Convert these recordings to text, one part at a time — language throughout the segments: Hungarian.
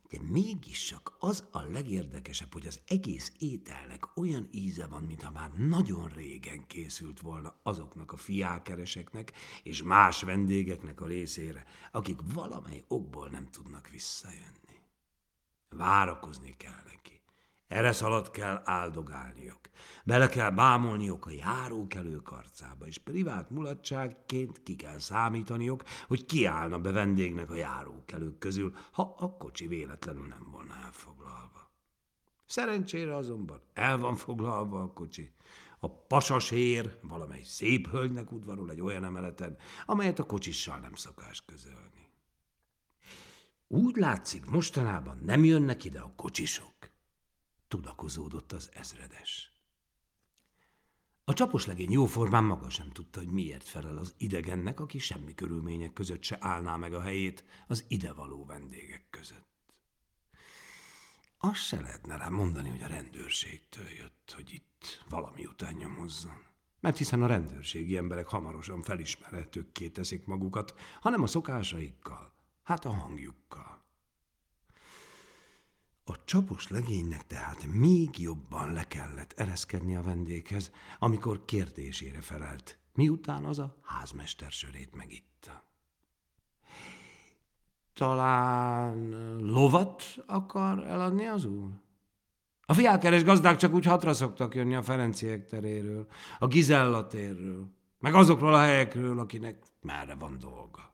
De mégis csak az a legérdekesebb, hogy az egész ételnek olyan íze van, mintha már nagyon régen készült volna azoknak a fiákereseknek és más vendégeknek a részére, akik valamely okból nem tudnak visszajönni. Várakozni kell neki. Eresz alatt kell áldogálniuk. Bele kell bámolniuk a járókelő karcába, és privát mulatságként ki kell számítaniuk, hogy kiállna be vendégnek a járókelők közül, ha a kocsi véletlenül nem volna elfoglalva. Szerencsére azonban el van foglalva a kocsi. A pasasér valamely szép hölgynek udvarol egy olyan emeleten, amelyet a kocsissal nem szokás közölni. Úgy látszik, mostanában nem jönnek ide a kocsisok, tudakozódott az ezredes. A csaposlegény jóformán maga sem tudta, hogy miért felel az idegennek, aki semmi körülmények között se állná meg a helyét az idevaló vendégek között. Azt se lehetne rá mondani, hogy a rendőrségtől jött, hogy itt valami után nyomozzon. Mert hiszen a rendőrségi emberek hamarosan felismerhetőkké teszik magukat, hanem a szokásaikkal, hát a hangjukkal. A csapos legénynek tehát még jobban le kellett ereszkedni a vendéghez, amikor kérdésére felelt, miután az a házmester sörét megitta. Talán lovat akar eladni az úr? A fiákeres gazdák csak úgy hatra szoktak jönni a Ferenciek teréről, a Gizella térről, meg azokról a helyekről, akinek merre van dolga.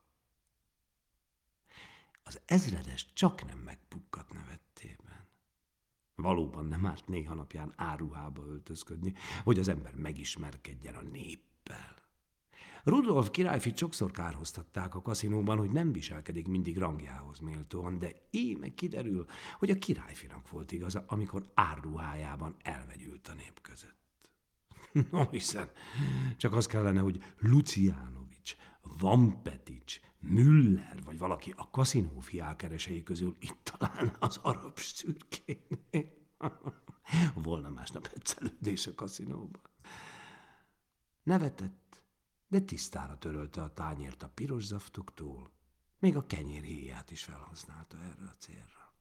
Az ezredes csak nem megpukkadt nevettében. Valóban nem árt néha napján áruhába öltözködni, hogy az ember megismerkedjen a néppel. Rudolf királyfit sokszor kárhoztatták a kaszinóban, hogy nem viselkedik mindig rangjához méltóan, de íme kiderül, hogy a királyfinak volt igaza, amikor árruhájában elvegyült a nép között. No, hiszen csak az kellene, hogy Lucianovics, Vampetics, Müller vagy valaki a kaszinó fiákeresei közül itt talán az arab szürkénél. Volna másnap egyszelődés a kaszinóban. Nevetett, de tisztára törölte a tányért a piros zaftoktól, még a kenyérhéját is felhasználta erre a célra.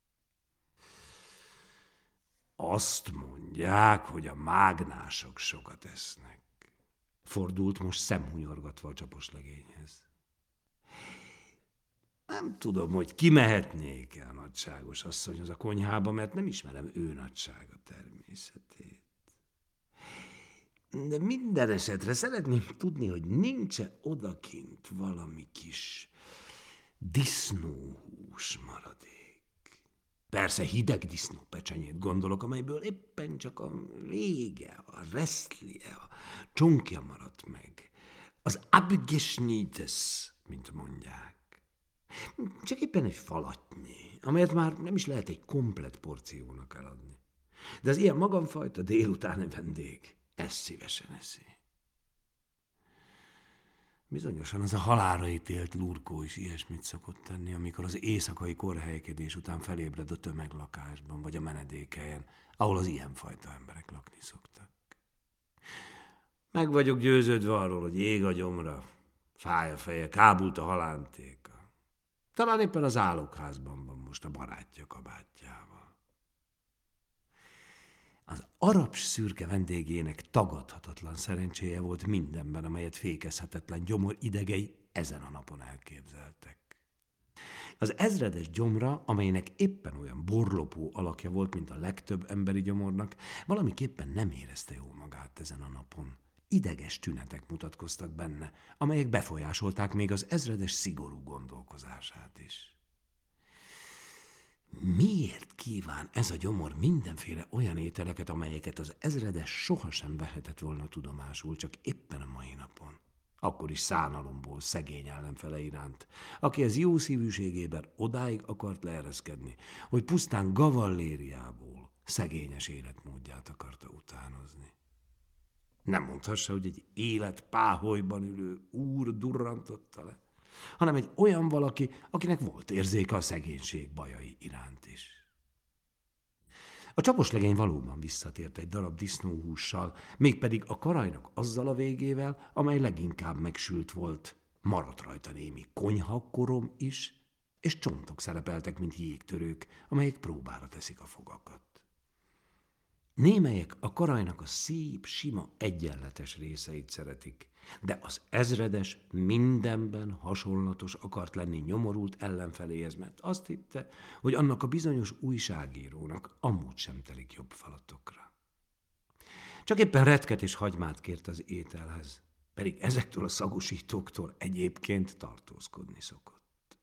Azt mondják, hogy a mágnások sokat esznek. Fordult most szemhunyorgatva a csaposlegényhez. Nem tudom, hogy kimehetnék-e a nagyságos asszonyhoz a konyhába, mert nem ismerem ő nagysága természetét. De minden esetre szeretném tudni, hogy nincs-e odakint valami kis disznóhús maradék. Persze hideg disznópecsenyét gondolok, amelyből éppen csak a vége, a resztlie, a csonkja maradt meg. Az abgeschnittes, mint mondják. Csak éppen egy falatnyi, amelyet már nem is lehet egy komplett porciónak eladni. De az ilyen magamfajta délutáni vendég ezt szívesen eszi. Bizonyosan az a halálra ítélt Lurkó is ilyesmit szokott tenni, amikor az éjszakai korhelykedés után felébred a tömeglakásban, vagy a menedékhelyen, ahol az ilyenfajta emberek lakni szoktak. Meg vagyok győződve arról, hogy ég a gyomra, fáj a feje, kábult a halántéka. Talán éppen az álokházban van most a barátja kabátjával. Az arab szürke vendégének tagadhatatlan szerencséje volt mindenben, amelyet fékezhetetlen gyomor idegei ezen a napon elképzeltek. Az ezredes gyomra, amelynek éppen olyan borlopó alakja volt, mint a legtöbb emberi gyomornak, valamiképpen nem érezte jól magát ezen a napon. Ideges tünetek mutatkoztak benne, amelyek befolyásolták még az ezredes szigorú gondolkozását is. Miért kíván ez a gyomor mindenféle olyan ételeket, amelyeket az ezredes sohasem vehetett volna tudomásul, csak éppen a mai napon? Akkor is szánalomból szegény ellenfele iránt, aki ez jó szívűségében odáig akart leereszkedni, hogy pusztán gavallériából szegényes életmódját akarta utánozni. Nem mondhassa, hogy egy élet páholyban ülő úr durrantotta le, hanem egy olyan valaki, akinek volt érzéke a szegénység bajai iránt is. A csaposlegény valóban visszatért egy darab disznóhússal, mégpedig a karajnak azzal a végével, amely leginkább megsült volt. Maradt rajta némi konyhakorom is, és csontok szerepeltek, mint jégtörők, amelyek próbára teszik a fogakat. Némelyek a karajnak a szép, sima, egyenletes részeit szeretik, de az ezredes mindenben hasonlatos akart lenni nyomorult ellenfeléhez, mert azt hitte, hogy annak a bizonyos újságírónak amúgy sem telik jobb falatokra. Csak éppen retket és hagymát kért az ételhez, pedig ezektől a szagosítóktól egyébként tartózkodni szokott.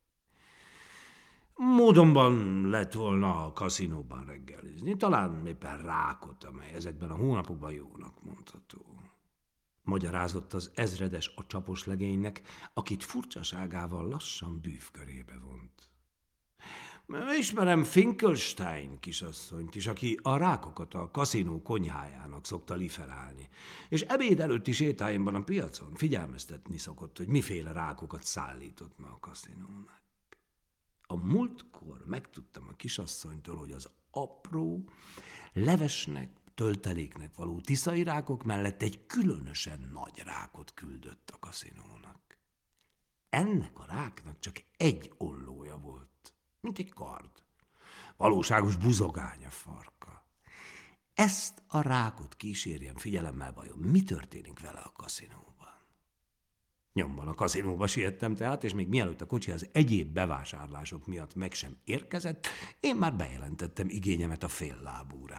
Módonban lett volna a kaszinóban reggelizni, talán éppen rákot, amely ezekben a hónapokban jónak mondható. Magyarázott az ezredes a csapos legénynek, akit furcsaságával lassan bűvkörébe vont. Ismerem Finkelstein kisasszonyt is, aki a rákokat a kaszinó konyhájának szokta liferálni, és ebéd előtti sétáimban a piacon figyelmeztetni szokott, hogy miféle rákokat szállított ma a kaszinónak. A múltkor megtudtam a kisasszonytól, hogy az apró, levesnek, tölteléknek való tiszai rákok mellett egy különösen nagy rákot küldött a kaszinónak. Ennek a ráknak csak egy ollója volt, mint egy kard. Valóságos buzogány a farka. Ezt a rákot kísérjem figyelemmel, vajon mi történik vele a kaszinóban. Nyomban a kaszinóba siettem tehát, és még mielőtt a kocsi az egyéb bevásárlások miatt meg sem érkezett, én már bejelentettem igényemet a féllábúra.